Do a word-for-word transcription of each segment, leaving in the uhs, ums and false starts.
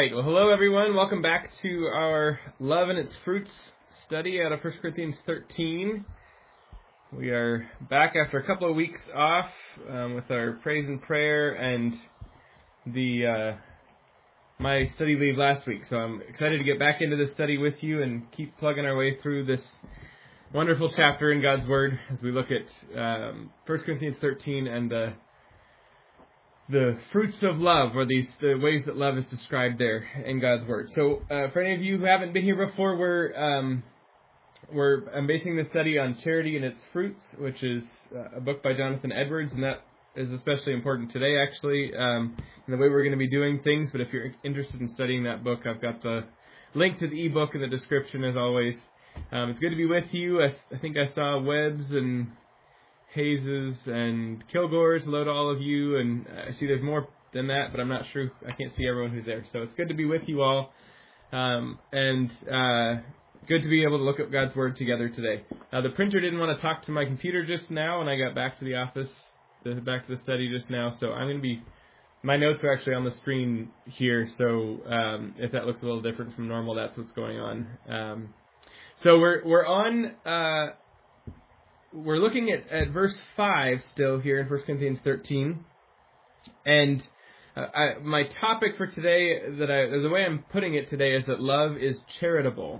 right. Well, hello, everyone. Welcome back to our Love and Its Fruits study out of First Corinthians thirteen. We are back after a couple of weeks off um, with our praise and prayer and the uh, my study leave last week. So I'm excited to get back into this study with you and keep plugging our way through this wonderful chapter in God's Word as we look at um, First Corinthians thirteen and the the fruits of love, or these the ways that love is described there in God's Word. So uh, for any of you who haven't been here before, we're um, we're I'm basing this study on Charity and Its Fruits, which is uh, a book by Jonathan Edwards, and that is especially important today, actually, um, in the way we're going to be doing things. But if you're interested in studying that book, I've got the link to the ebook in the description, as always. Um, it's good to be with you. I, I think I saw Webbs and Hayes' and Kilgore's. Hello to all of you, and I see there's more than that, but I'm not sure. I can't see everyone who's there. So it's good to be with you all, um, and uh, good to be able to look at God's Word together today. Uh, the printer didn't want to talk to my computer just now, and I got back to the office, the, back to the study just now, so I'm going to be, my notes are actually on the screen here, so um, if that looks a little different from normal, that's what's going on. Um, so we're we're on... Uh, We're looking at, at verse five still here in First Corinthians thirteen, and uh, I, my topic for today, that I, the way I'm putting it today, is that love is charitable,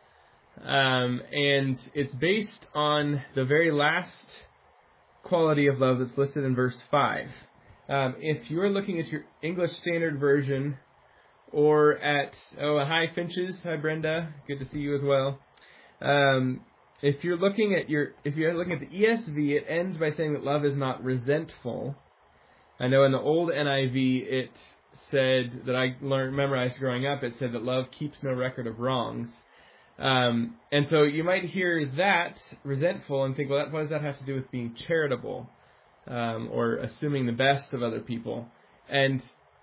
um, and it's based on the very last quality of love that's listed in verse five. Um, if you're looking at your English Standard Version, or at, oh, hi Finches, hi Brenda, good to see you as well. Um, If you're looking at your, if you're looking at the E S V, it ends by saying that love is not resentful. I know in the old N I V, it said that I learned, memorized growing up. It said that love keeps no record of wrongs, um, and so you might hear that resentful and think, well, that, what does that have to do with being charitable, um, or assuming the best of other people? And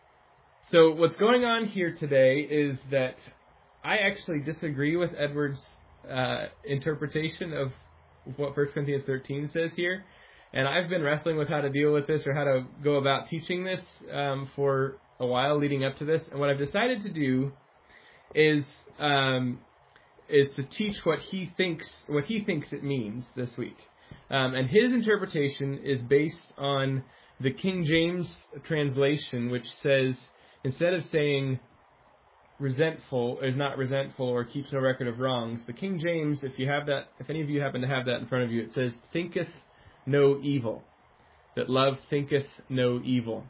so what's going on here today is that I actually disagree with Edwards' Uh, interpretation of what First Corinthians thirteen says here, and I've been wrestling with how to deal with this or how to go about teaching this um, for a while leading up to this. And what I've decided to do is um, is to teach what he thinks what he thinks it means this week. Um, and his interpretation is based on the King James translation, which says, instead of saying resentful, is not resentful, or keeps no record of wrongs, the King James, if you have that, if any of you happen to have that in front of you, it says, thinketh no evil. That love thinketh no evil.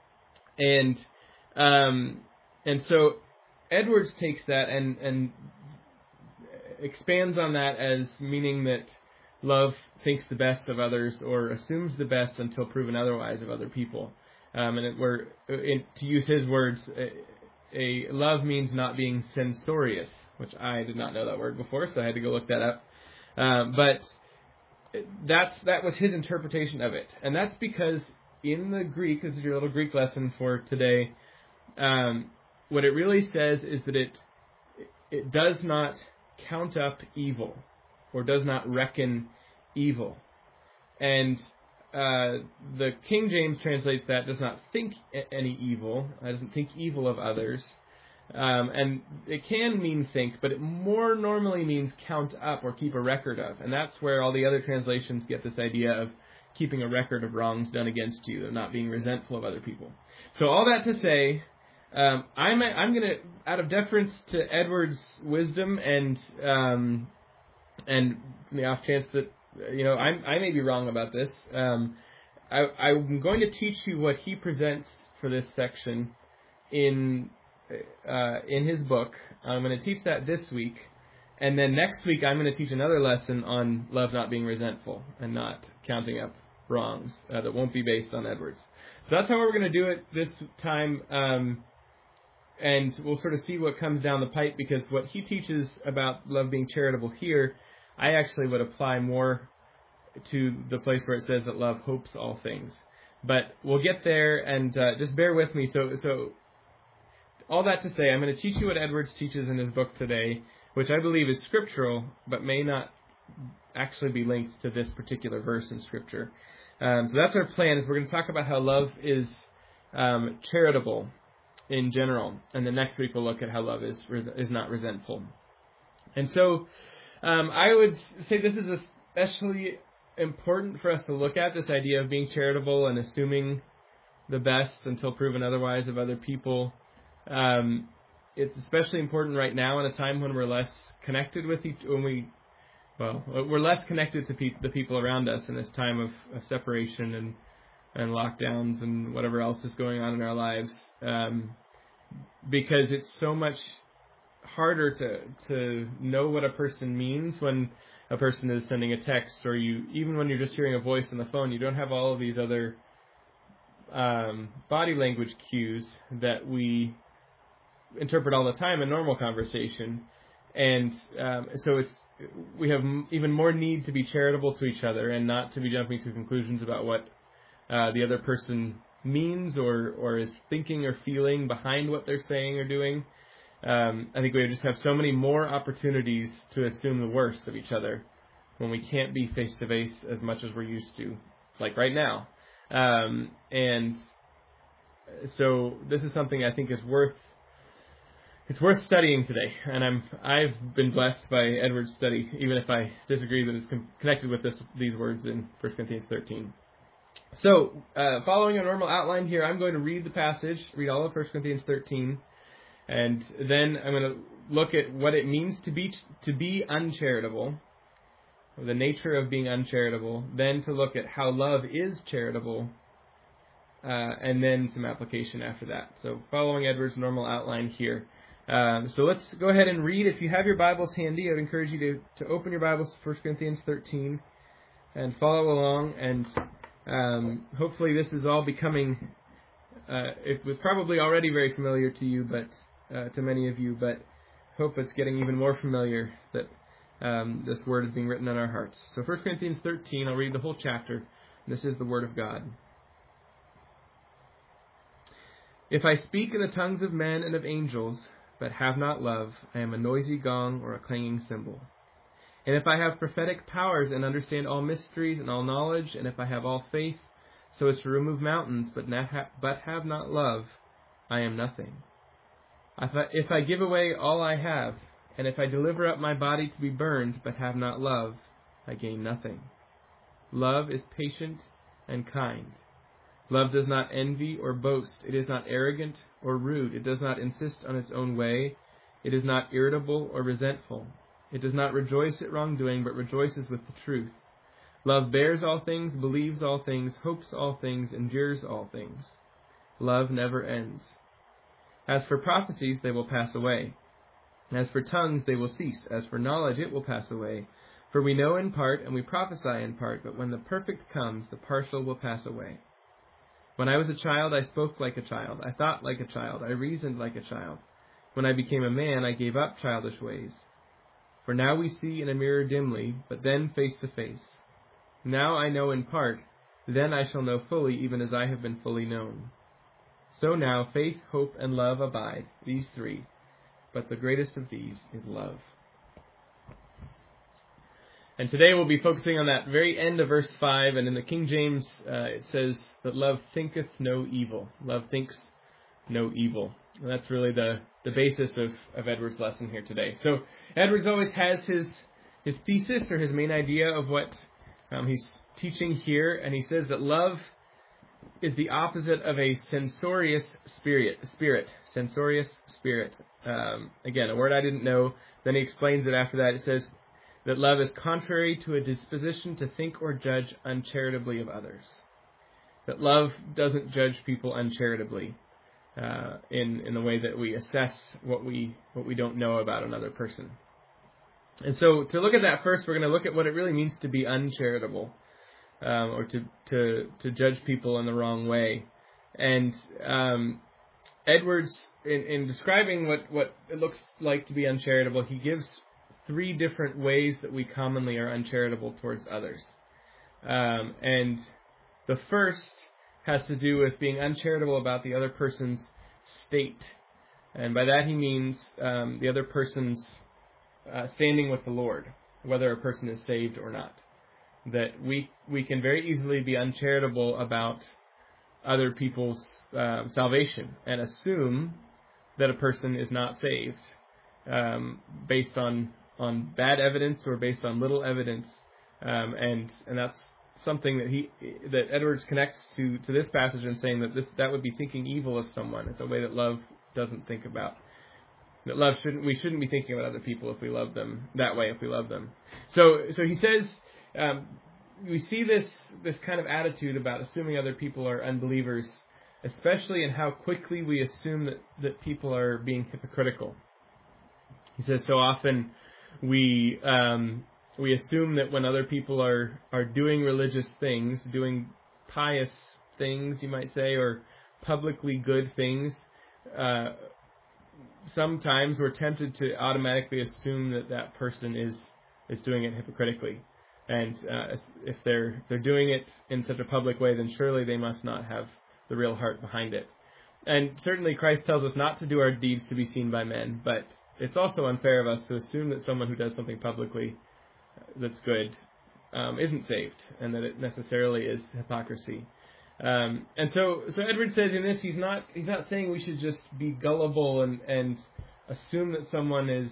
And um, and so Edwards takes that and, and expands on that as meaning that love thinks the best of others, or assumes the best until proven otherwise of other people. Um, and it were, in, to use his words, a love means not being censorious, which I did not know that word before, so I had to go look that up. Um, but that's that was his interpretation of it, and that's because in the Greek, this is your little Greek lesson for today. Um, what it really says is that it it does not count up evil, or does not reckon evil, and Uh, the King James translates that, does not think any evil, doesn't think evil of others. Um, and it can mean think, but it more normally means count up or keep a record of. And that's where all the other translations get this idea of keeping a record of wrongs done against you, of not being resentful of other people. So all that to say, um, I'm, I'm going to, out of deference to Edwards' wisdom and, um, and the off chance that You know, I'm, I may be wrong about this. Um, I, I'm going to teach you what he presents for this section in uh, in his book. I'm going to teach that this week, and then next week I'm going to teach another lesson on love not being resentful and not counting up wrongs uh, that won't be based on Edwards. So that's how we're going to do it this time, um, and we'll sort of see what comes down the pipe, because what he teaches about love being charitable here, I actually would apply more to the place where it says that love hopes all things. But we'll get there, and uh, just bear with me. So so all that to say, I'm going to teach you what Edwards teaches in his book today, which I believe is scriptural, but may not actually be linked to this particular verse in Scripture. Um, so that's our plan, is we're going to talk about how love is um, charitable. in general. And then next week we'll look at how love is is not resentful. And so um, I would say this is especially important for us to look at, this idea of being charitable and assuming the best until proven otherwise of other people. Um, it's especially important right now in a time when we're less connected with each, when we, well, we're less connected to pe- the people around us in this time of, of separation and, and lockdowns and whatever else is going on in our lives. Um, because it's so much harder to, to know what a person means when a person is sending a text, or you, even when you're just hearing a voice on the phone, you don't have all of these other um, body language cues that we interpret all the time in normal conversation. And um, so it's, we have m- even more need to be charitable to each other and not to be jumping to conclusions about what uh, the other person means or, or is thinking or feeling behind what they're saying or doing. Um, I think we just have so many more opportunities to assume the worst of each other when we can't be face-to-face as much as we're used to, like right now. Um, and so this is something I think is worth it's worth studying today. And I'm I've been blessed by Edward's study, even if I disagree that it's con- connected with this, these words in First Corinthians thirteen. So uh, following a normal outline here, I'm going to read the passage, read all of First Corinthians thirteen. And then I'm going to look at what it means to be to be uncharitable, the nature of being uncharitable, then to look at how love is charitable, uh, and then some application after that. So following Edward's normal outline here. Um, so let's go ahead and read. If you have your Bibles handy, I would encourage you to, to open your Bibles to First Corinthians thirteen and follow along. And um, hopefully this is all becoming, uh, it was probably already very familiar to you, but Uh, to many of you, but hope it's getting even more familiar that um, this word is being written on our hearts. So First Corinthians thirteen, I'll read the whole chapter. This is the Word of God. If I speak in the tongues of men and of angels, but have not love, I am a noisy gong or a clanging cymbal. And if I have prophetic powers and understand all mysteries and all knowledge, and if I have all faith so as to remove mountains, but, not ha- but have not love, I am nothing. If I, if I give away all I have, and if I deliver up my body to be burned, but have not love, I gain nothing. Love is patient and kind. Love does not envy or boast. It is not arrogant or rude. It does not insist on its own way. It is not irritable or resentful. It does not rejoice at wrongdoing, but rejoices with the truth. Love bears all things, believes all things, hopes all things, endures all things. Love never ends. As for prophecies, they will pass away. As for tongues, they will cease. As for knowledge, it will pass away. For we know in part, and we prophesy in part, but when the perfect comes, the partial will pass away. When I was a child, I spoke like a child. I thought like a child. I reasoned like a child. When I became a man, I gave up childish ways. For now we see in a mirror dimly, but then face to face. Now I know in part, then I shall know fully, even as I have been fully known. So now faith, hope, and love abide, these three, but the greatest of these is love. And today we'll be focusing on that very end of verse five, and in the King James uh, it says that love thinketh no evil. Love thinks no evil. And that's really the, the basis of, of Edward's lesson here today. So Edwards always has his his thesis or his main idea of what um, he's teaching here, and he says that love is the opposite of a censorious spirit. Spirit, censorious spirit. Um, again, a word I didn't know. Then he explains it after that. It says that love is contrary to a disposition to think or judge uncharitably of others. That love doesn't judge people uncharitably uh, in in the way that we assess what we what we don't know about another person. And so, to look at that first, we're going to look at what it really means to be uncharitable. Um, or to, to to judge people in the wrong way. And um, Edwards, in, in describing what, what it looks like to be uncharitable, he gives three different ways that we commonly are uncharitable towards others. Um, and the first has to do with being uncharitable about the other person's state. And by that he means um, the other person's uh, standing with the Lord, whether a person is saved or not. That we we can very easily be uncharitable about other people's uh, salvation and assume that a person is not saved um, based on on bad evidence or based on little evidence, um, and and that's something that he that Edwards connects to to this passage and saying that this that would be thinking evil of someone. It's a way that love doesn't think about. That love shouldn't we shouldn't be thinking about other people if we love them that way if we love them. So so he says um, we see this this kind of attitude about assuming other people are unbelievers, especially in how quickly we assume that, that people are being hypocritical. He says so often we um, we assume that when other people are, are doing religious things, doing pious things, you might say, or publicly good things, uh, sometimes we're tempted to automatically assume that that person is is doing it hypocritically. And uh, if they're if they're doing it in such a public way, then surely they must not have the real heart behind it. And certainly Christ tells us not to do our deeds to be seen by men, but it's also unfair of us to assume that someone who does something publicly that's good um, isn't saved, and that it necessarily is hypocrisy. Um, and so, so Edward says in this, he's not he's not saying we should just be gullible and, and assume that someone is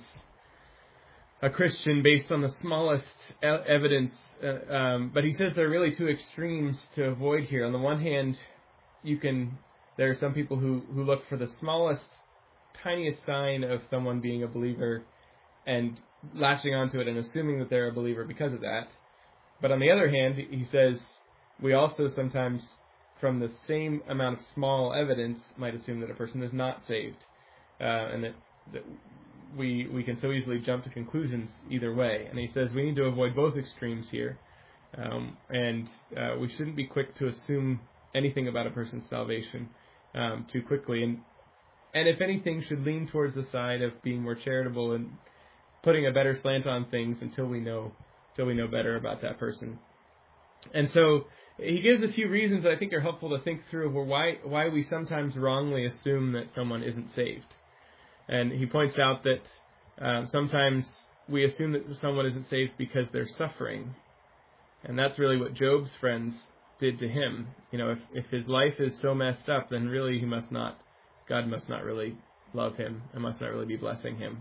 a Christian based on the smallest e- evidence, uh, um, but he says there are really two extremes to avoid here. On the one hand, you can there are some people who, who look for the smallest, tiniest sign of someone being a believer and latching onto it and assuming that they're a believer because of that. But on the other hand, he says we also sometimes, from the same amount of small evidence, might assume that a person is not saved, uh, and that, that we we can so easily jump to conclusions either way. And he says we need to avoid both extremes here, um, and uh, we shouldn't be quick to assume anything about a person's salvation um, too quickly, and and if anything, should lean towards the side of being more charitable and putting a better slant on things until we know until we know better about that person. And so he gives a few reasons that I think are helpful to think through of why why we sometimes wrongly assume that someone isn't saved. And he points out that uh, sometimes we assume that someone isn't saved because they're suffering. And that's really what Job's friends did to him. You know, if, if his life is so messed up, then really he must not, God must not really love him and must not really be blessing him.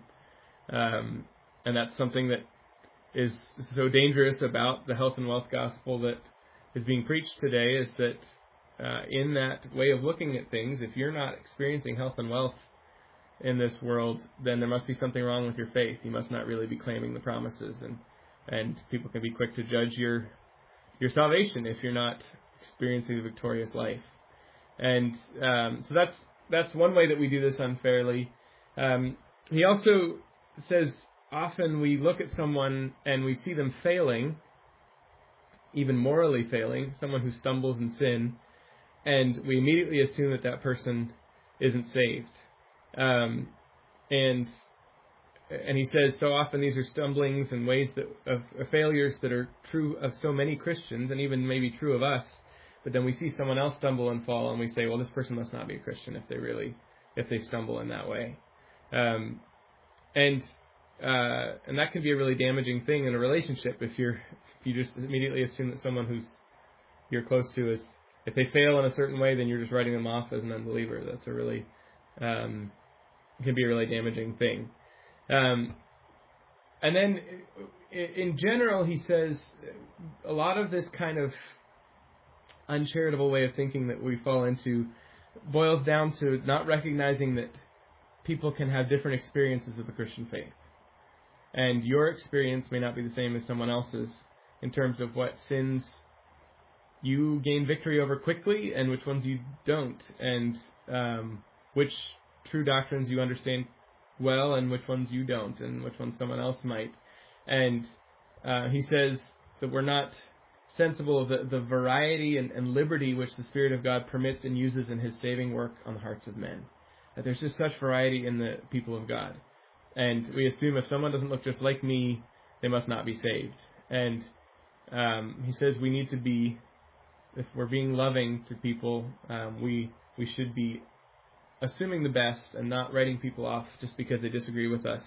Um, and that's something that is so dangerous about the health and wealth gospel that is being preached today, is that uh, in that way of looking at things, if you're not experiencing health and wealth in this world, then there must be something wrong with your faith. You must not really be claiming the promises, and and people can be quick to judge your your salvation if you're not experiencing the victorious life. And um, so that's that's one way that we do this unfairly. Um, he also says often we look at someone and we see them failing, even morally failing, someone who stumbles in sin, and we immediately assume that that person isn't saved. Um, and and he says so often these are stumblings and ways that of, of failures that are true of so many Christians, and even maybe true of us. But then we see someone else stumble and fall, and we say, well, this person must not be a Christian if they really if they stumble in that way. Um, and uh, and that can be a really damaging thing in a relationship if you're if you just immediately assume that someone who's you're close to is, if they fail in a certain way, then you're just writing them off as an unbeliever. That's a really um, can be a really damaging thing. Um, and then, in general, he says a lot of this kind of uncharitable way of thinking that we fall into boils down to not recognizing that people can have different experiences of the Christian faith. And your experience may not be the same as someone else's in terms of what sins you gain victory over quickly and which ones you don't, and um, which true doctrines you understand well and which ones you don't, and which ones someone else might. And uh, he says that we're not sensible of the, the variety and, and liberty which the Spirit of God permits and uses in his saving work on the hearts of men. That there's just such variety in the people of God. And we assume if someone doesn't look just like me, they must not be saved. And um, he says we need to be, if we're being loving to people, um, we we should be assuming the best and not writing people off just because they disagree with us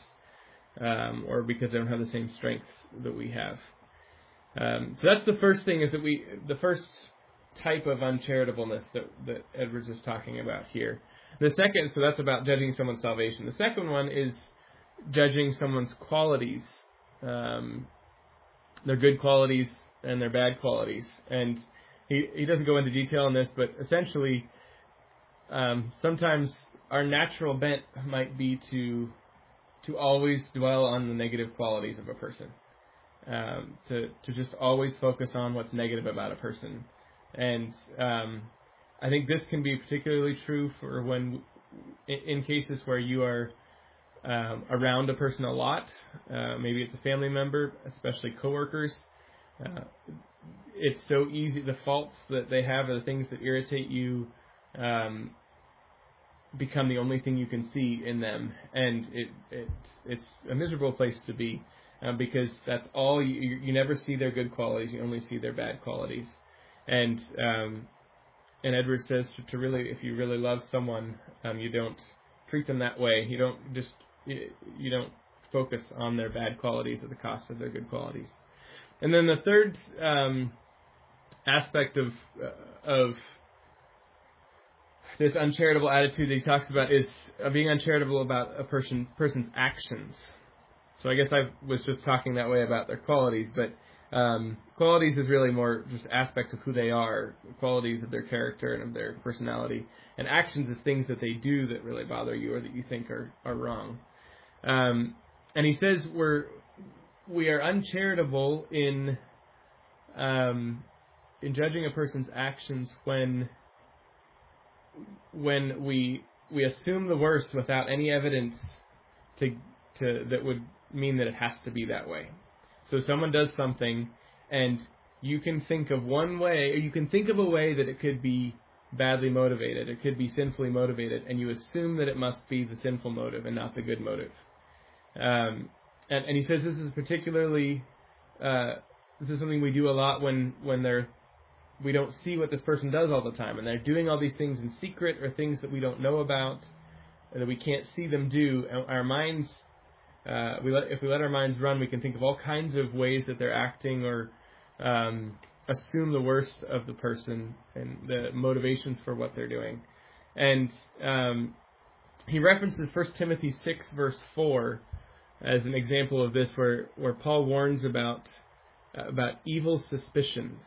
um, or because they don't have the same strength that we have. Um, so that's the first thing, is that we, the first type of uncharitableness that, that Edwards is talking about here. The second, so that's about judging someone's salvation. The second one is judging someone's qualities, um, their good qualities and their bad qualities. And he, he doesn't go into detail on this, but essentially, um, sometimes our natural bent might be to to always dwell on the negative qualities of a person, um, to to just always focus on what's negative about a person. And um, I think this can be particularly true for when, in, in cases where you are um, around a person a lot, uh, maybe it's a family member, especially coworkers. Uh, it's so easy, the faults that they have or the things that irritate you um, become the only thing you can see in them, and it, it it's a miserable place to be, uh, because that's all you, you never see their good qualities, you only see their bad qualities. And um, and Edwards says to, to really, if you really love someone, um, you don't treat them that way. You don't just you, you don't focus on their bad qualities at the cost of their good qualities. And then the third um, aspect of uh, of this uncharitable attitude that he talks about is uh, being uncharitable about a person person's actions. So I guess I was just talking that way about their qualities, but um, qualities is really more just aspects of who they are, qualities of their character and of their personality. And actions is things that they do that really bother you or that you think are, are wrong. Um, and he says we're we are uncharitable in um, in judging a person's actions when when we we assume the worst without any evidence to to that would mean that it has to be that way. So someone does something, and you can think of one way, or you can think of a way that it could be badly motivated, it could be sinfully motivated, and you assume that it must be the sinful motive and not the good motive. Um, and, and he says this is particularly uh, this is something we do a lot when when they're we don't see what this person does all the time, and they're doing all these things in secret or things that we don't know about, and that we can't see them do. And our minds, uh, we let, if we let our minds run, we can think of all kinds of ways that they're acting, or um, assume the worst of the person and the motivations for what they're doing. And um, he references First Timothy six verse four as an example of this, where where Paul warns about uh, about evil suspicions.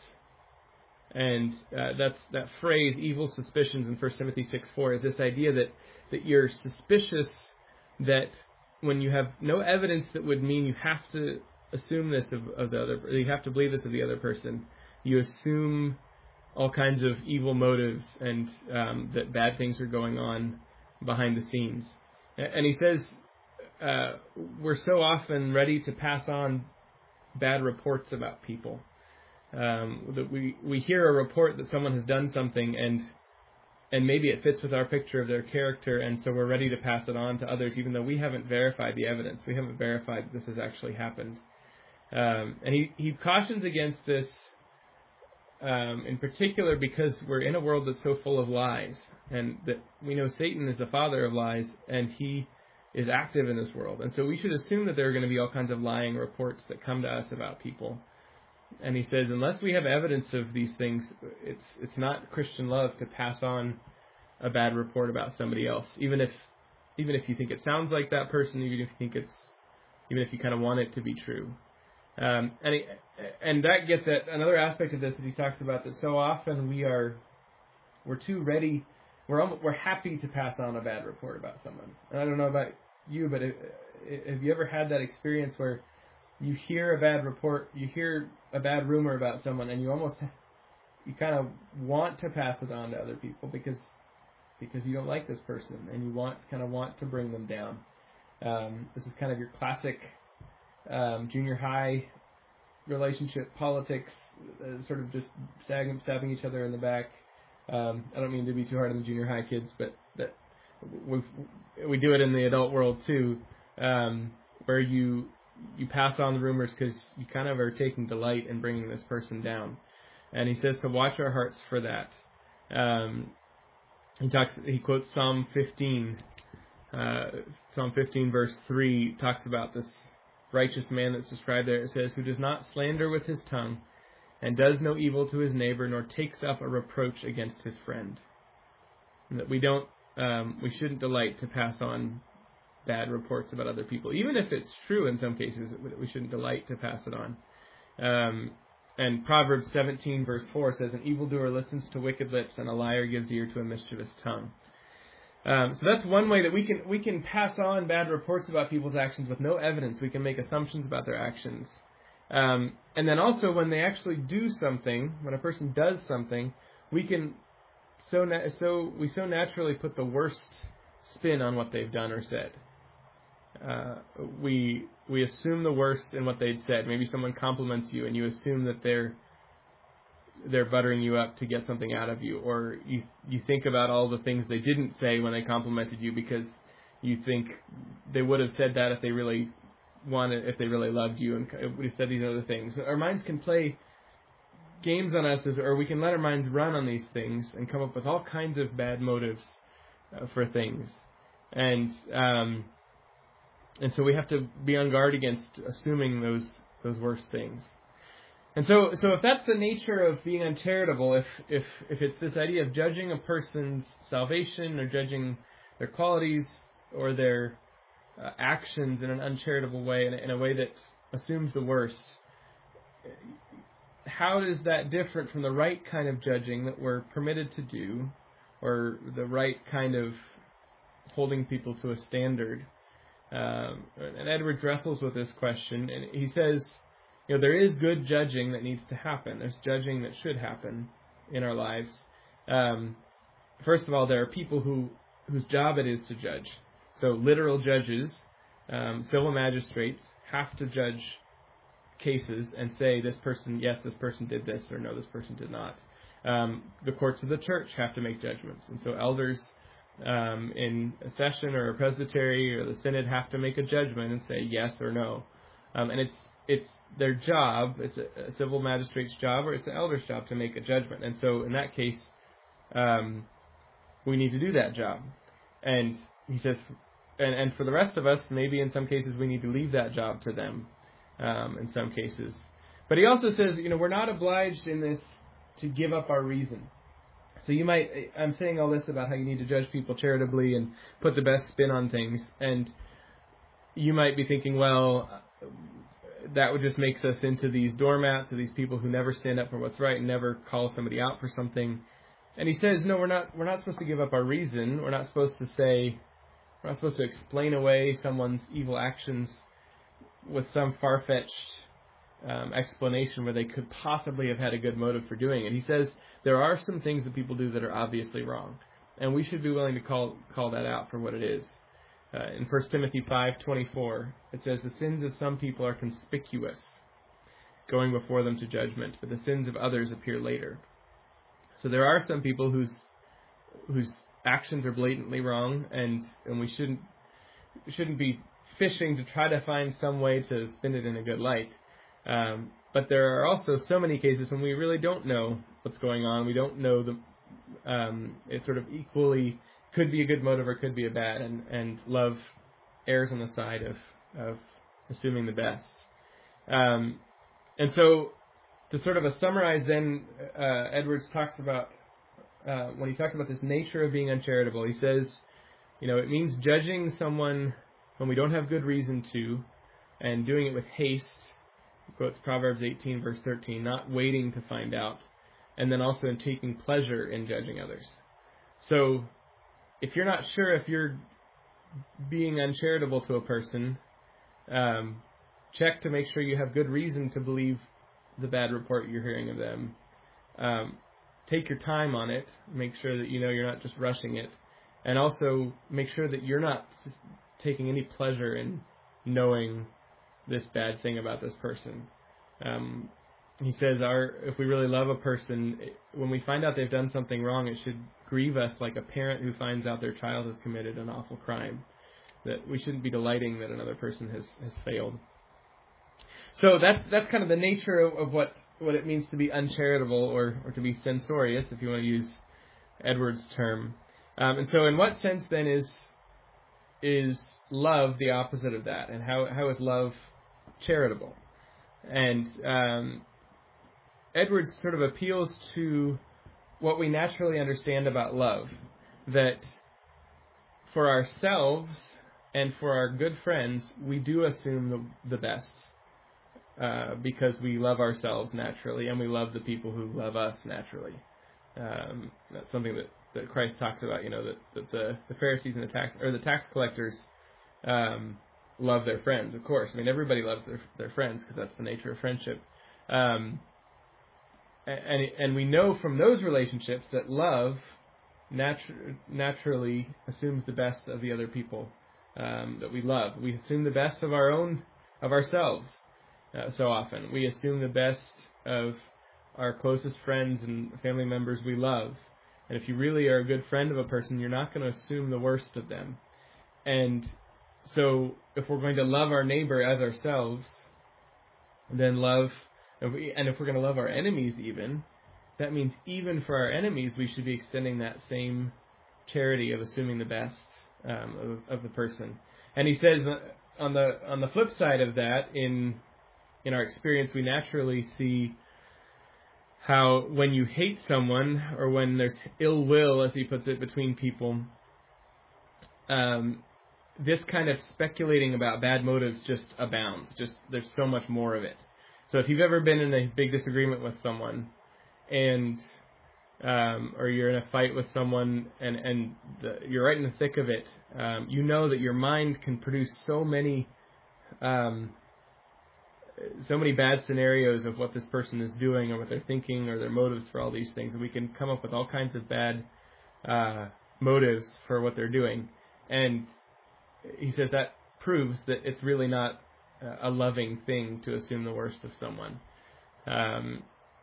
And uh, that's that phrase, evil suspicions, in First Timothy six four, is this idea that, that you're suspicious, that when you have no evidence that would mean you have to assume this of, of the other, you have to believe this of the other person, you assume all kinds of evil motives and um, that bad things are going on behind the scenes. And he says uh, we're so often ready to pass on bad reports about people. Um, that we, we hear a report that someone has done something, and and maybe it fits with our picture of their character, and so we're ready to pass it on to others, even though we haven't verified the evidence. We haven't verified that this has actually happened. Um, and he, he cautions against this um, in particular because we're in a world that's so full of lies, and that we know Satan is the father of lies, and he is active in this world. And so we should assume that there are going to be all kinds of lying reports that come to us about people. And he says, unless we have evidence of these things, it's it's not Christian love to pass on a bad report about somebody else, even if even if you think it sounds like that person, even if you think it's even if you kind of want it to be true. Um, and he, and that gets at another aspect of this that he talks about, that so often we are we're too ready, we're almost, we're happy to pass on a bad report about someone. And I don't know about you, but it, it, have you ever had that experience where you hear a bad report, you hear a bad rumor about someone, and you almost, you kind of want to pass it on to other people because because you don't like this person, and you want kind of want to bring them down. Um, this is kind of your classic um, junior high relationship politics, uh, sort of just stabbing, stabbing each other in the back. Um, I don't mean to be too hard on the junior high kids, but that we we do it in the adult world too, um, where you. You pass on the rumors because you kind of are taking delight in bringing this person down. And he says to watch our hearts for that. Um, he talks. He quotes Psalm fifteen. Uh, Psalm fifteen verse three talks about this righteous man that's described there. It says, who does not slander with his tongue, and does no evil to his neighbor, nor takes up a reproach against his friend. And that we don't, um, we shouldn't delight to pass on bad reports about other people, even if it's true in some cases. We shouldn't delight to pass it on. Um, and Proverbs seventeen verse four says, "An evildoer listens to wicked lips, and a liar gives ear to a mischievous tongue." Um, so that's one way that we can we can pass on bad reports about people's actions with no evidence. We can make assumptions about their actions. Um, and then also when they actually do something, when a person does something, we can so na- so we so naturally put the worst spin on what they've done or said. Uh, we we assume the worst in what they'd said. Maybe someone compliments you and you assume that they're they're buttering you up to get something out of you, or you you think about all the things they didn't say when they complimented you because you think they would have said that if they really wanted, if they really loved you, and would have said these other things. Our minds can play games on us, or we can let our minds run on these things and come up with all kinds of bad motives uh, for things, and um, and so we have to be on guard against assuming those those worst things. And so, so if that's the nature of being uncharitable, if if if it's this idea of judging a person's salvation or judging their qualities or their uh, actions in an uncharitable way, in a, in a way that assumes the worst, how is that different from the right kind of judging that we're permitted to do, or the right kind of holding people to a standard? Um, and Edwards wrestles with this question, and he says, you know, there is good judging that needs to happen. There's judging that should happen in our lives. Um, first of all, there are people who whose job it is to judge. So literal judges, um, civil magistrates, have to judge cases and say this person, yes, this person did this, or no, this person did not. Um, the courts of the church have to make judgments, and so elders um, in a session or a presbytery or the synod have to make a judgment and say yes or no. Um, and it's it's their job, it's a, a civil magistrate's job, or it's the elder's job to make a judgment. And so in that case, um, we need to do that job. And he says, and, and for the rest of us, maybe in some cases we need to leave that job to them, um, in some cases. But he also says, you know, we're not obliged in this to give up our reason. So you might, I'm saying all this about how you need to judge people charitably and put the best spin on things, and you might be thinking, well, that would just makes us into these doormats, or these people who never stand up for what's right and never call somebody out for something. And he says, no, we're not we're not supposed to give up our reason. We're not supposed to say, we're not supposed to explain away someone's evil actions with some far-fetched um, explanation where they could possibly have had a good motive for doing it. He says there are some things that people do that are obviously wrong, and we should be willing to call call that out for what it is. Uh, in First Timothy five twenty-four, it says, the sins of some people are conspicuous, going before them to judgment, but the sins of others appear later. So there are some people whose whose actions are blatantly wrong, and, and we shouldn't shouldn't be fishing to try to find some way to spin it in a good light. Um, but there are also so many cases when we really don't know what's going on. We don't know the um, it's sort of equally could be a good motive or could be a bad, and, and love errs on the side of, of assuming the best. Um, and so, to sort of a summarize then, uh, Edwards talks about, uh, when he talks about this nature of being uncharitable, he says, you know, it means judging someone when we don't have good reason to, and doing it with haste. He quotes Proverbs eighteen, verse thirteen, not waiting to find out, and then also in taking pleasure in judging others. So, if you're not sure if you're being uncharitable to a person, um, check to make sure you have good reason to believe the bad report you're hearing of them. Um, take your time on it. Make sure that you know you're not just rushing it. And also make sure that you're not taking any pleasure in knowing this bad thing about this person. Um, he says, our if we really love a person, when we find out they've done something wrong, it should grieve us like a parent who finds out their child has committed an awful crime. That we shouldn't be delighting that another person has, has failed. So that's that's kind of the nature of, of what, what it means to be uncharitable, or, or to be censorious, if you want to use Edwards' term. Um, and so in what sense then is is love the opposite of that? And how how is love charitable? And um, Edwards sort of appeals to what we naturally understand about love, that for ourselves and for our good friends, we do assume the, the best uh, because we love ourselves naturally and we love the people who love us naturally. Um, that's something that, that Christ talks about, you know, that, that the, the Pharisees and the tax or the tax collectors um, love their friends, of course. I mean, everybody loves their their friends because that's the nature of friendship. Um, and and we know from those relationships that love natu- naturally assumes the best of the other people um, that we love. We assume the best of our own of ourselves uh, so often. We assume the best of our closest friends and family members we love. And if you really are a good friend of a person, you're not going to assume the worst of them. And so if we're going to love our neighbor as ourselves, then love, and if we're going to love our enemies even, that means even for our enemies, we should be extending that same charity of assuming the best um, of, of the person. And he says on the on the flip side of that, in in our experience, we naturally see how when you hate someone or when there's ill will, as he puts it, between people, um, this kind of speculating about bad motives just abounds. Just there's so much more of it. So if you've ever been in a big disagreement with someone, and um, or you're in a fight with someone, and and the, you're right in the thick of it, um, you know that your mind can produce so many, um, so many bad scenarios of what this person is doing, or what they're thinking, or their motives for all these things, and we can come up with all kinds of bad uh, motives for what they're doing. And he says that proves that it's really not a loving thing to assume the worst of someone. Um,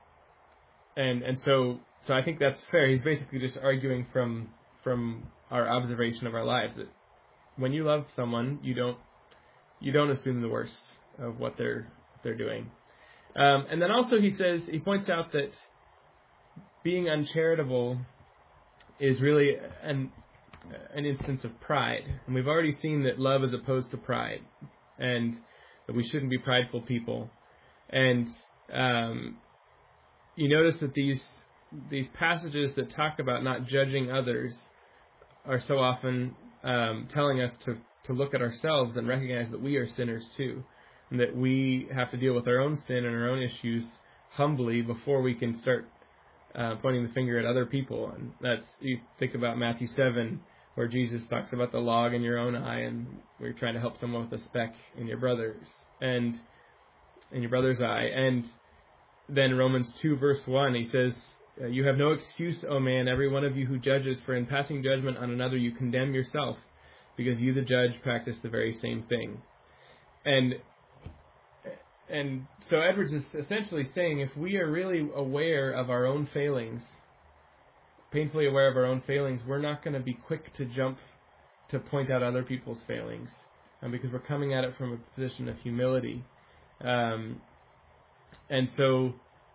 and and so so I think that's fair. He's basically just arguing from from our observation of our lives that when you love someone, you don't you don't assume the worst of what they're they're doing. Um, and then also he says he points out that being uncharitable is really an an instance of pride. And we've already seen that love is opposed to pride, and that we shouldn't be prideful people. And um, you notice that these these passages that talk about not judging others are so often um, telling us to, to look at ourselves and recognize that we are sinners too, and that we have to deal with our own sin and our own issues humbly before we can start uh, pointing the finger at other people. And that's, you think about Matthew seven, where Jesus talks about the log in your own eye, and we're trying to help someone with a speck in your brother's and in your brother's eye. And then Romans two verse one, he says, "You have no excuse, O man, every one of you who judges, for in passing judgment on another you condemn yourself, because you the judge practice the very same thing." And and so Edwards is essentially saying, if we are really aware of our own failings, painfully aware of our own failings, we're not going to be quick to jump to point out other people's failings, um, because we're coming at it from a position of humility. Um, and so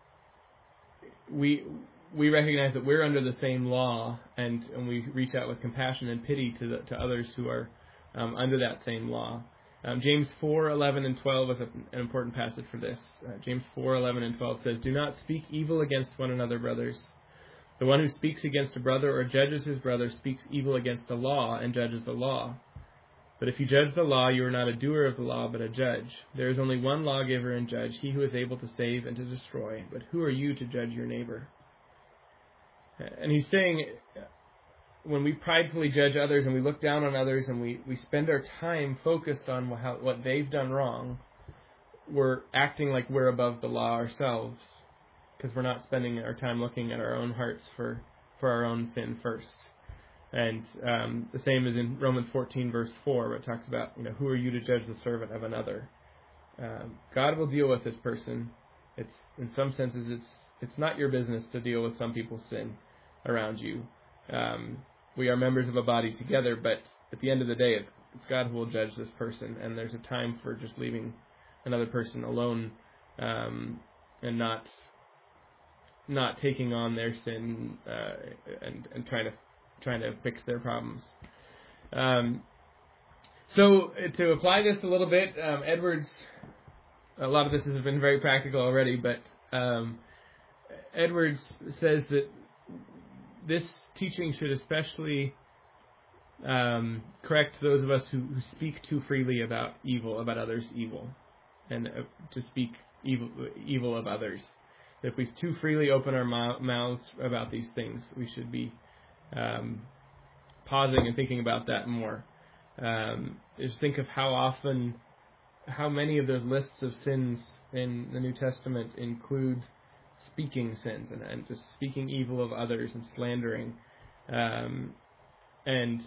we we recognize that we're under the same law, and, and we reach out with compassion and pity to the, to others who are um, under that same law. Um, James four eleven and twelve is a, an important passage for this. Uh, James four eleven and twelve says, "Do not speak evil against one another, brothers. The one who speaks against a brother or judges his brother speaks evil against the law and judges the law. But if you judge the law, you are not a doer of the law, but a judge. There is only one lawgiver and judge, he who is able to save and to destroy. But who are you to judge your neighbor?" And he's saying, when we pridefully judge others and we look down on others and we, we spend our time focused on how, what they've done wrong, we're acting like we're above the law ourselves, because we're not spending our time looking at our own hearts for, for our own sin first. And um, the same is in Romans fourteen, verse four, where it talks about, you know, who are you to judge the servant of another? Um, God will deal with this person. It's, in some senses, it's it's not your business to deal with some people's sin around you. Um, we are members of a body together, but at the end of the day, it's, it's God who will judge this person, and there's a time for just leaving another person alone um, and not not taking on their sin uh, and and trying to trying to fix their problems. Um, so to apply this a little bit, um, Edwards, a lot of this has been very practical already, but um, Edwards says that this teaching should especially um, correct those of us who, who speak too freely about evil, about others' evil, and uh, to speak evil, evil of others. If we too freely open our mouths about these things, we should be um, pausing and thinking about that more. Um, just think of how often, how many of those lists of sins in the New Testament include speaking sins and, and just speaking evil of others and slandering. Um, and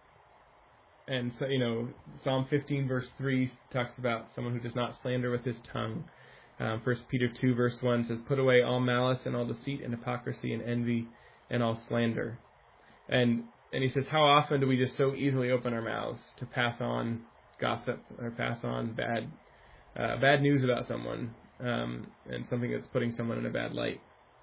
and so, you know, Psalm fifteen verse three talks about someone who does not slander with his tongue. Um, First Peter two verse one says, "Put away all malice and all deceit and hypocrisy and envy and all slander." And and he says, how often do we just so easily open our mouths to pass on gossip or pass on bad uh, bad news about someone um, and something that's putting someone in a bad light.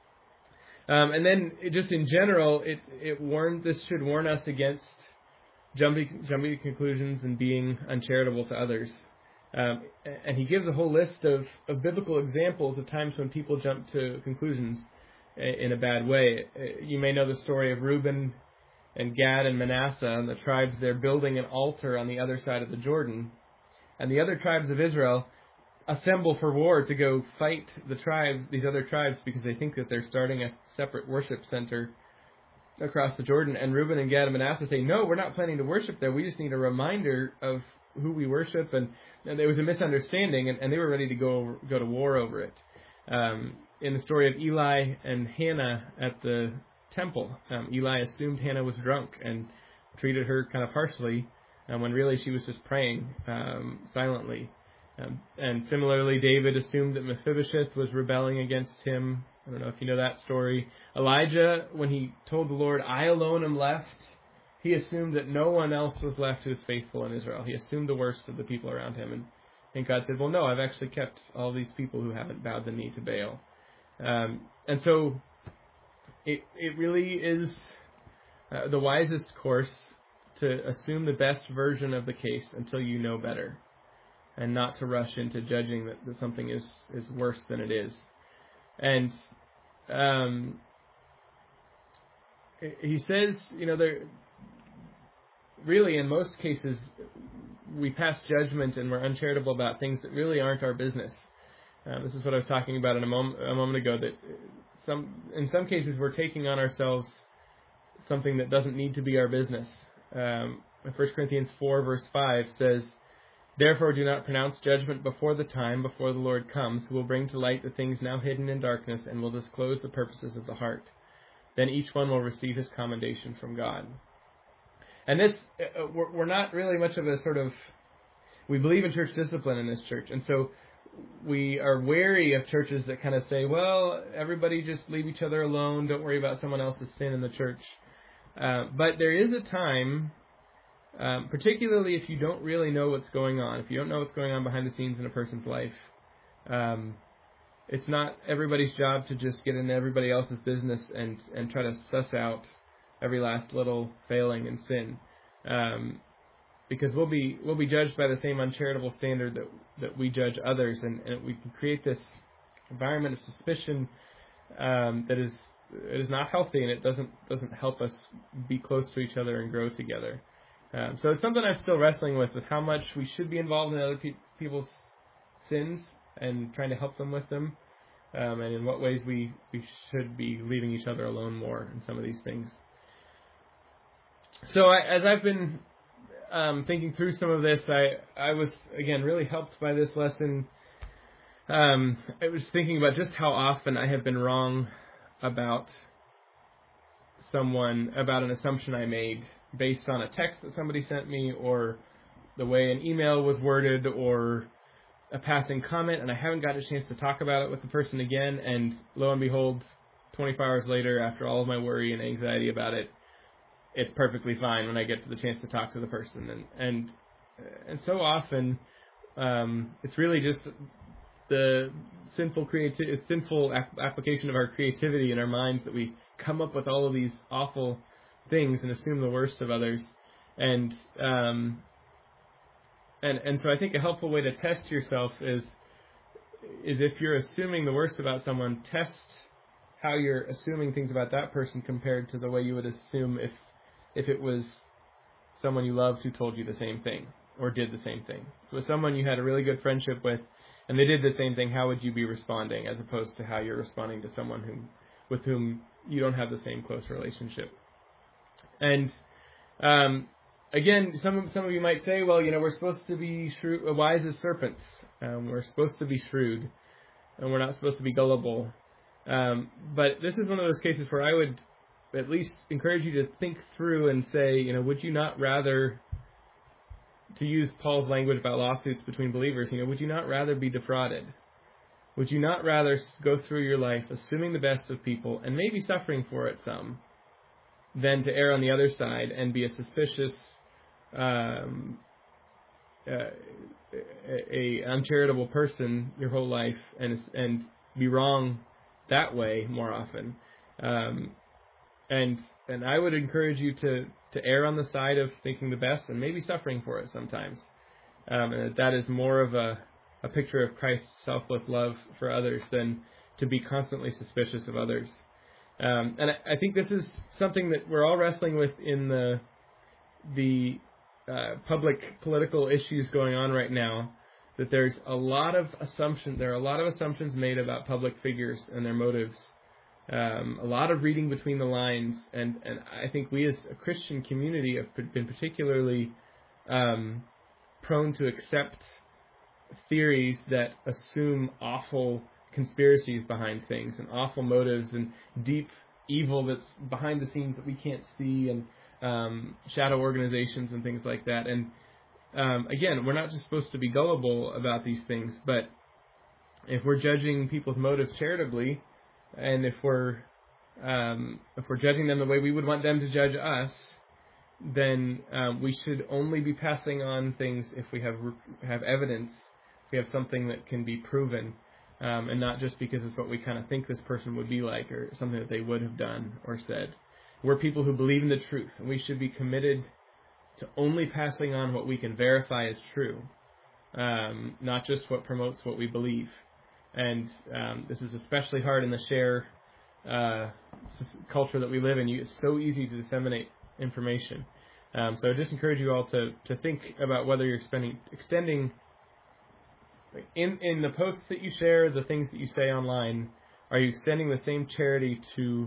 Um, and then it just in general, it it warn this should warn us against jumping jumping to conclusions and being uncharitable to others. Um, and he gives a whole list of, of biblical examples of times when people jump to conclusions in a bad way. You may know the story of Reuben and Gad and Manasseh and the tribes. They're building an altar on the other side of the Jordan. And the other tribes of Israel assemble for war to go fight the tribes, these other tribes, because they think that they're starting a separate worship center across the Jordan. And Reuben and Gad and Manasseh say, no, we're not planning to worship there. We just need a reminder of who we worship. And, and there was a misunderstanding, and, and they were ready to go over, go to war over it. Um, in the story of Eli and Hannah at the temple, um, Eli assumed Hannah was drunk and treated her kind of harshly, um, when really she was just praying um, silently. Um, and similarly, David assumed that Mephibosheth was rebelling against him. I don't know if you know that story. Elijah, when he told the Lord, I alone am left, he assumed that no one else was left who was faithful in Israel. He assumed the worst of the people around him. And, and God said, well, no, I've actually kept all these people who haven't bowed the knee to Baal. Um, and so it it really is uh, the wisest course to assume the best version of the case until you know better, and not to rush into judging that, that something is, is worse than it is. And um, he says, you know, there really in most cases we pass judgment and we're uncharitable about things that really aren't our business. Uh, this is what I was talking about in a moment a moment ago. That some in some cases we're taking on ourselves something that doesn't need to be our business. Um, First Corinthians four verse five says, therefore do not pronounce judgment before the time, before the Lord comes, who will bring to light the things now hidden in darkness and will disclose the purposes of the heart. Then each one will receive his commendation from God. And this, uh, we're, we're not really much of a sort of, we believe in church discipline in this church. And so we are wary of churches that kind of say, well, everybody just leave each other alone. Don't worry about someone else's sin in the church. Uh, but there is a time, um, particularly if you don't really know what's going on, if you don't know what's going on behind the scenes in a person's life, um, it's not everybody's job to just get into everybody else's business and, and try to suss out every last little failing and sin. Um, because we'll be we'll be judged by the same uncharitable standard that that we judge others, and, and we can create this environment of suspicion um, that is it is not healthy, and it doesn't doesn't help us be close to each other and grow together. Um, so it's something I'm still wrestling with, with how much we should be involved in other pe- people's sins and trying to help them with them, um, and in what ways we, we should be leaving each other alone more in some of these things. So I, as I've been um, thinking through some of this, I, I was, again, really helped by this lesson. Um, I was thinking about just how often I have been wrong about someone, about an assumption I made based on a text that somebody sent me, or the way an email was worded, or a passing comment, and I haven't got a chance to talk about it with the person again, and lo and behold, twenty-four hours later, after all of my worry and anxiety about it, it's perfectly fine when I get to the chance to talk to the person. And and, and so often, um, it's really just the sinful creati- sinful ap- application of our creativity in our minds that we come up with all of these awful things and assume the worst of others. And um, and and so I think a helpful way to test yourself is is if you're assuming the worst about someone, test how you're assuming things about that person compared to the way you would assume if if it was someone you loved who told you the same thing or did the same thing. If it was someone you had a really good friendship with and they did the same thing, how would you be responding as opposed to how you're responding to someone whom, with whom you don't have the same close relationship? And um, again, some of, some of you might say, well, you know, we're supposed to be shrewd, wise as serpents. Um, we're supposed to be shrewd, and we're not supposed to be gullible. Um, but this is one of those cases where I would at least encourage you to think through and say, you know, would you not rather, to use Paul's language about lawsuits between believers, you know, would you not rather be defrauded? Would you not rather go through your life assuming the best of people and maybe suffering for it some, than to err on the other side and be a suspicious, um, uh, a, a uncharitable person your whole life and and be wrong that way more often? Um, and and I would encourage you to, to err on the side of thinking the best and maybe suffering for it sometimes. Um, and that, that is more of a, a picture of Christ's selfless love for others than to be constantly suspicious of others. Um, and I, I think this is something that we're all wrestling with in the the uh, public political issues going on right now. That there's a lot of assumptions. There are a lot of assumptions made about public figures and their motives. Um, a lot of reading between the lines, and, and I think we as a Christian community have been particularly um, prone to accept theories that assume awful conspiracies behind things and awful motives and deep evil that's behind the scenes that we can't see, and um, shadow organizations and things like that. And um, again, we're not just supposed to be gullible about these things, but if we're judging people's motives charitably, and if we're um, if we're judging them the way we would want them to judge us, then um, we should only be passing on things if we have have evidence, if we have something that can be proven, um, and not just because it's what we kind of think this person would be like or something that they would have done or said. We're people who believe in the truth, and we should be committed to only passing on what we can verify as true, um, not just what promotes what we believe. And um, this is especially hard in the share uh, culture that we live in. You, it's so easy to disseminate information. Um, so I just encourage you all to, to think about whether you're spending, extending, in, in the posts that you share, the things that you say online, are you extending the same charity to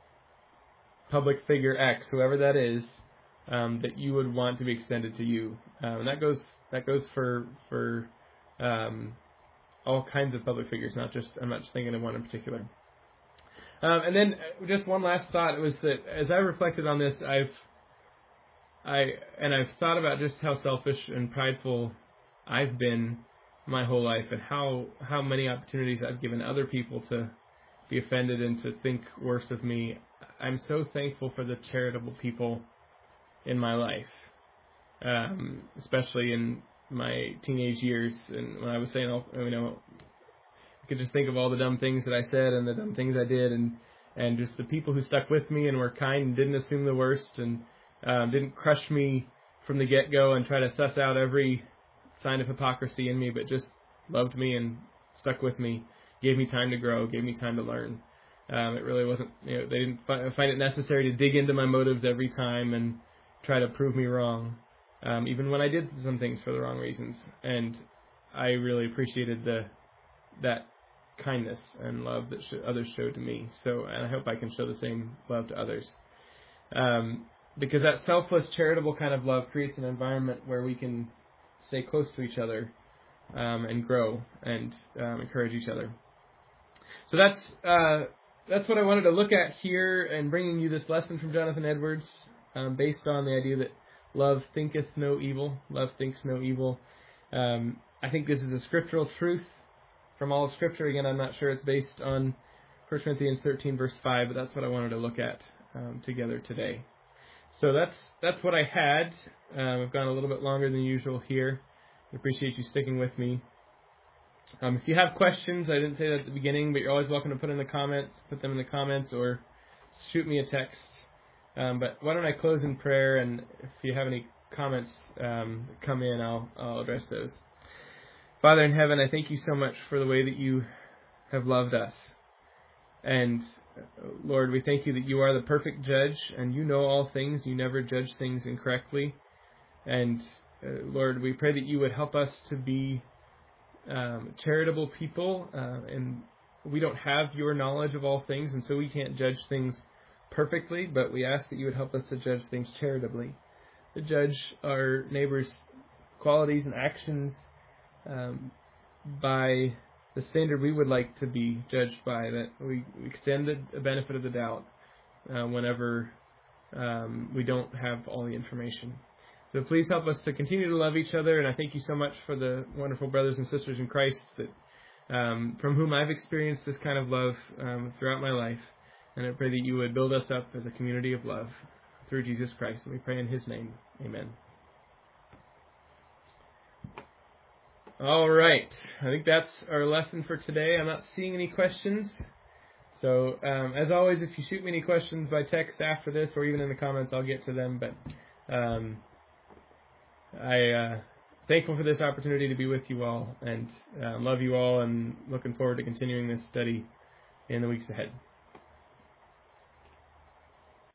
public figure X, whoever that is, um, that you would want to be extended to you? Um, and that goes that goes for for um, all kinds of public figures, not just, I'm not just thinking of one in particular. Um, and then just one last thought was that as I reflected on this, I've, I, and I've thought about just how selfish and prideful I've been my whole life, and how, how many opportunities I've given other people to be offended and to think worse of me. I'm so thankful for the charitable people in my life, um, especially in my teenage years, and when I was saying, all, you know, I could just think of all the dumb things that I said and the dumb things I did, and and just the people who stuck with me and were kind and didn't assume the worst, and um, didn't crush me from the get-go and try to suss out every sign of hypocrisy in me, but just loved me and stuck with me, gave me time to grow, gave me time to learn. Um, it really wasn't, you know, they didn't fi- find it necessary to dig into my motives every time and try to prove me wrong. Um, even when I did some things for the wrong reasons. And I really appreciated the that kindness and love that sh- others showed to me. So, and I hope I can show the same love to others. Um, because that selfless, charitable kind of love creates an environment where we can stay close to each other um, and grow and um, encourage each other. So that's uh, that's what I wanted to look at here, and bringing you this lesson from Jonathan Edwards, um, based on the idea that love thinketh no evil. Love thinks no evil. Um, I think this is a scriptural truth from all of Scripture. Again, I'm not sure it's based on First Corinthians thirteen, verse five, but that's what I wanted to look at um, together today. So that's that's what I had. Um, I've gone a little bit longer than usual here. I appreciate you sticking with me. Um, if you have questions, I didn't say that at the beginning, but you're always welcome to put in the comments, put them in the comments, or shoot me a text. Um, but why don't I close in prayer, and if you have any comments um, that come in, I'll, I'll address those. Father in heaven, I thank you so much for the way that you have loved us. And Lord, we thank you that you are the perfect judge, and you know all things. You never judge things incorrectly. And uh, Lord, we pray that you would help us to be um, charitable people, uh, and we don't have your knowledge of all things, and so we can't judge things perfectly, but we ask that you would help us to judge things charitably, to judge our neighbors' qualities and actions um, by the standard we would like to be judged by, that we extend the benefit of the doubt uh, whenever um, we don't have all the information. So please help us to continue to love each other, and I thank you so much for the wonderful brothers and sisters in Christ that um, from whom I've experienced this kind of love um, throughout my life. And I pray that you would build us up as a community of love through Jesus Christ. And we pray in his name. Amen. All right. I think that's our lesson for today. I'm not seeing any questions. So, um, as always, if you shoot me any questions by text after this or even in the comments, I'll get to them. But um, I uh, thankful for this opportunity to be with you all, and uh, love you all, and looking forward to continuing this study in the weeks ahead.